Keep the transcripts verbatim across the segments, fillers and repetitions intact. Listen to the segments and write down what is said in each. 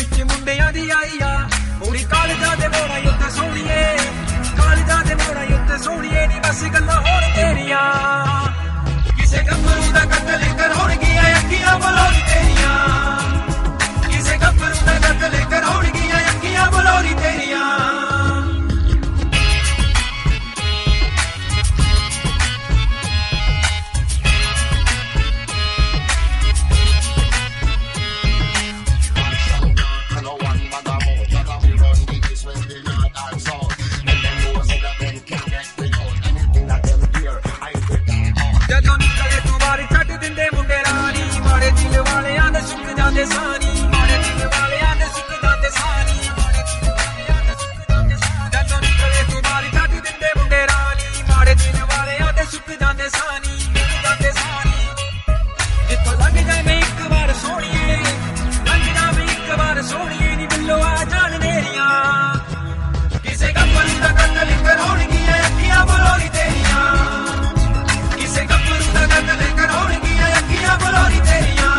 ਵਿੱਚ ਮੁੰਡਿਆਂ ਦੀ ਆਈ ਆ ਪੂਰੀ ਕਾਲਜਾਂ ਦੇ ਮੋੜਾਂ ਉੱਤੇ ਸੋਹਣੀਏ ਕਾਲਜਾਂ ਦੇ ਮੋੜਾਂ ਉੱਤੇ ਸੋਹਣੀਏ ਨੀ ਬਸ ਗੱਲਾਂ ਹੋਣ ਤੇਰੀਆਂ ਕਿਸੇ ਗੱਭਰੂ ਦਾ ਕਤਲ ਕਰਾਉਣਗੀਆਂ ਅੱਖੀਆਂ ਬਲੌਰੀ ਤੇਰੀਆਂ ਕਿਸੇ ਗੱਭਰੂ ਦਾ ਕਤਲ ਕਰਾਉਣਗੀਆਂ ਅੱਖੀਆਂ ਬਲੌਰੀ ਤੇਰੀਆਂ ਸਾਨੀ ਮਾੜੇ ਦਿਲ ਵਾਲਿਆਂ ਦੇ ਸੁੱਕ ਜਾਂਦੇ ਸਾਨੀ ਮਾੜੇ ਦਿਲ ਵਾਲਿਆਂ ਦੇ ਸੁੱਕ ਜਾਂਦੇ ਸਾਨੀ ਜਦੋਂ ਨਿਕਲੇ ਤੂੰ ਬਾਰੀ ਛੱਡ ਦਿੰਦੇ ਮੁੰਡੇ ਰਾਣੀ ਮਾੜੇ ਦਿਲ ਵਾਲਿਆਂ ਦੇ ਸੁੱਕ ਜਾਂਦੇ ਸਾਨੀ ਸੁੱਕ ਜਾਂਦੇ ਸਾਨੀ ਜਿੱਥੋਂ ਲੰਘ ਜਾਵੇਂ ਇੱਕ ਵਾਰ ਸੋਹਣੀਏ ਲੰਘ ਜਾਵੇਂ ਇੱਕ ਵਾਰ ਸੋਹਣੀਏ ਨੀ ਬਿੱਲੋ ਆ ਜਾਣ ਨੇਰੀਆਂ ਕਿਸੇ ਗੱਭਰੂ ਦਾ ਕਤਲ ਕਰਾਉਣਗੀਆਂ ਅੱਖੀਆਂ ਬਲੌਰੀ ਤੇਰੀਆਂ ਕਿਸੇ ਗੱਭਰੂ ਦਾ ਕਤਲ ਕਰਾਉਣਗੀਆਂ ਅੱਖੀਆਂ ਬਲੌਰੀ ਤੇਰੀਆਂ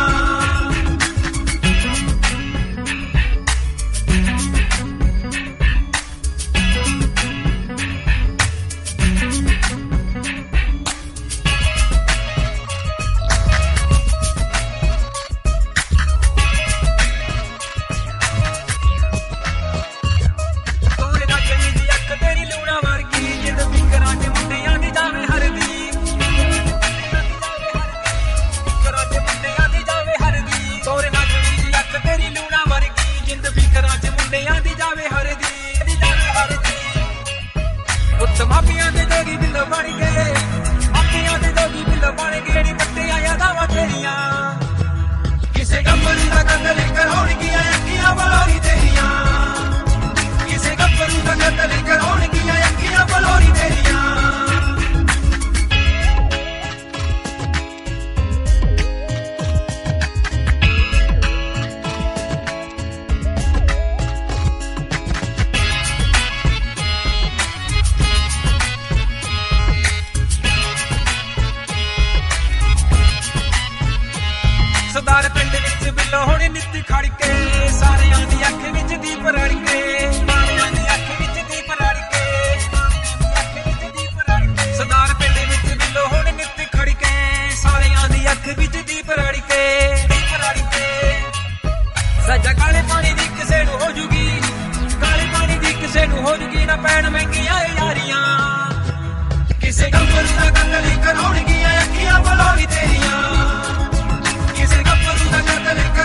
ਮਾਪਿਆਂ ਦੇ ਜੋਗੀ ਬਿੱਲ ਬਣ ਗਏ ਮਾਪਿਆਂ ਦੇ ਜੋਗੀ ਬਿੱਲ ਬਣ ਗਏ ਨੀ ਪੱਟੇ ਆਇਆ ਦਾਵਾ ਤੇਰੀਆਂ ਕਿਸੇ ਗੱਭਰੂ ਦਾ ਕਤਲ ਕਰਾਉਣਗੀਆਂ ਅੱਖੀਆਂ ਬਲੌਰੀ ਤੇਰੀਆਂ ਕਿਸੇ ਗੱਭਰੂ ਦਾ ਕਤਲ ਕਰਾਉਣਗੀਆਂ ਅੱਖੀਆਂ ਬਲੌਰੀ ਤੇਰੀਆਂ ਸਰਦਾਰ ਪਿੰਡ ਵਿੱਚ ਬਿੱਲੋ ਹੋਣੀ ਨਿੱਤ ਖੜ ਕੇ ਸਾਰਿਆਂ ਦੀ ਅੱਖ ਵਿੱਚ ਦੀਪ ਰੜ ਕੇ ਸਾਰਿਆਂ ਦੀ ਅੱਖ ਵਿੱਚ ਦੀਪ ਰੜ ਕੇ ਅੱਖ ਵਿੱਚ ਦੀਪ ਰੜ ਕੇ ਸਰਦਾਰ ਪਿੰਡ ਵਿੱਚ ਬਿੱਲੋ ਹੋਣੀ ਨਿੱਤ ਖੜ ਕੇ ਸਾਰਿਆਂ ਦੀ ਅੱਖ ਵਿੱਚ ਦੀਪ ਰੜ ਕੇ ਦੀਪ ਰੜ ਕੇ ਸੱਜਾ ਕਾਲੇ ਪਾਣੀ ਦੀ ਕਿਸੇ ਨੂੰ ਹੋ ਜੂਗੀ ਕਾਲੇ ਪਾਣੀ ਦੀ ਕਿਸੇ ਨੂੰ ਹੋ ਜੂਗੀ ਨਾ ਪੈਣ ਮਹਿੰਗੀਆਂ ਯਾਰੀਆਂ ਕਿਸੇ ਗੱਭਰੂ ਦਾ ਕਤਲ ਕਰਾਉਣਗੀਆਂ ਅੱਖੀਆਂ ਬਲੌਰੀ ਤੇਰੀਆਂ ਕਿਸੇ ਗੱਭਰੂ ਦਾ ਕਤਲ